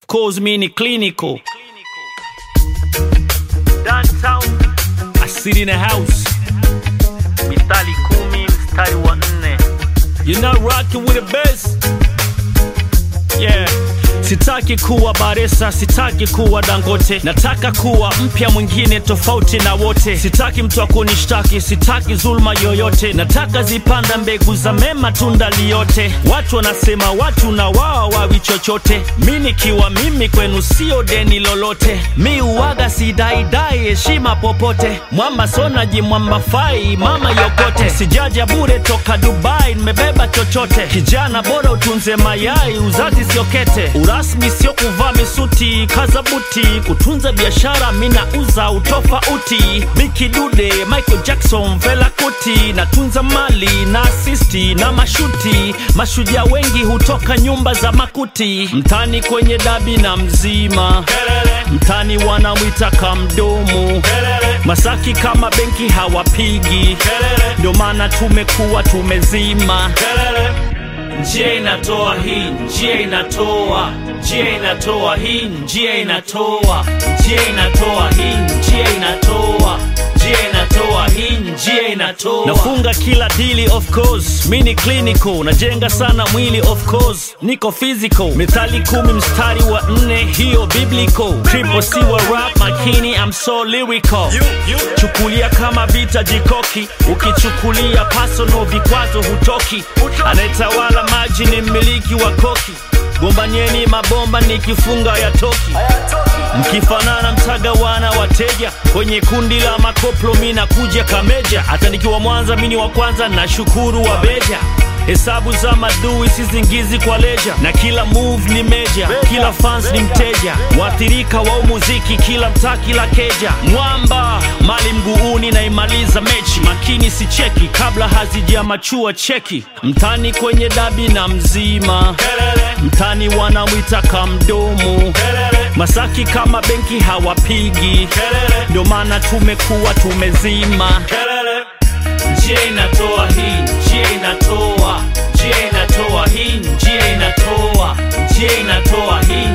course me ni clinical. Downtown, I sit in a house. mistari 10 mstari wa 4. You're not rocking with the best. Yeah. Sitaki kuwa Baresa, sitaki kuwa Dangote. Nataka kuwa mpya mwingine tofauti na wote. Sitaki mtu akunishtaki, sitaki zulma yoyote. Nataka zipanda mbegu za mema tunda liyote. Watu wanasema watu na wao wawi chochote. Mimi nikiwa mimi kwenu sio deni lolote. Mi uwaga sidaidai heshima popote. Mwamba sona jimwamba fai mama yokote. Sijaja bure toka Dubai nimebeba chochote. Kijana bora utunze mayai uzazi siokete. Rasmi sio kuvaa misuti kaza buti. Kutunza biashara mina uza utofauti. Biki Dude, Michael Jackson, Fela Kuti. Natunza mali na asisti na mashuti. Mashujaa wengi hutoka nyumba za makuti. Mtani kwenye dabi na mzima. Mtani wanamwita kamdomo. Masaki kama benki hawapigi. Ndio maana tumekuwa tumezima. Njia inatoa hii, njia inatoa, njia inatoa hii, njia inatoa, njia inatoa hii, njia inatoa, njia inatoa hii, njia inatoa. Nafunga kila deali of course, mini clinical. Najenga sana mwili of course, niko physical. Methali 10 mstari wa 4, hiyo biblical. Triple C wa rap makini, I'm so lyrical. Chukulia kama vita jikoki, ukichukulia personal vikwazo hutoki. Anayetawala maji ni mmiliki wa koki. Gombanyeni mabomba nikifunga ya toki. Mkifanana mtagawana wateja. Kwenye kundi la makoplo mina kuja kameja. Hata nikiwa Mwanza mini wa kwanza na shukuru wa beja. Hesabu za madui sizingizi kwa leja. Na kila move ni meja, kila fans ni mteja. Waathirika wa muziki kila mtaa kila keja. Mwamba mali mguuni na imaliza mechi. Makini si cheki kabla hazijamachua cheki. Mtani kwenye dabi na mzima. Mtani wanamwita kamdomo. Masaki kama benki hawapigi. Ndio maana tumekuwa tumezima. Njia inatoa hii, njia inatoa, njia inatoa hii, njia inatoa, njia inatoa hii,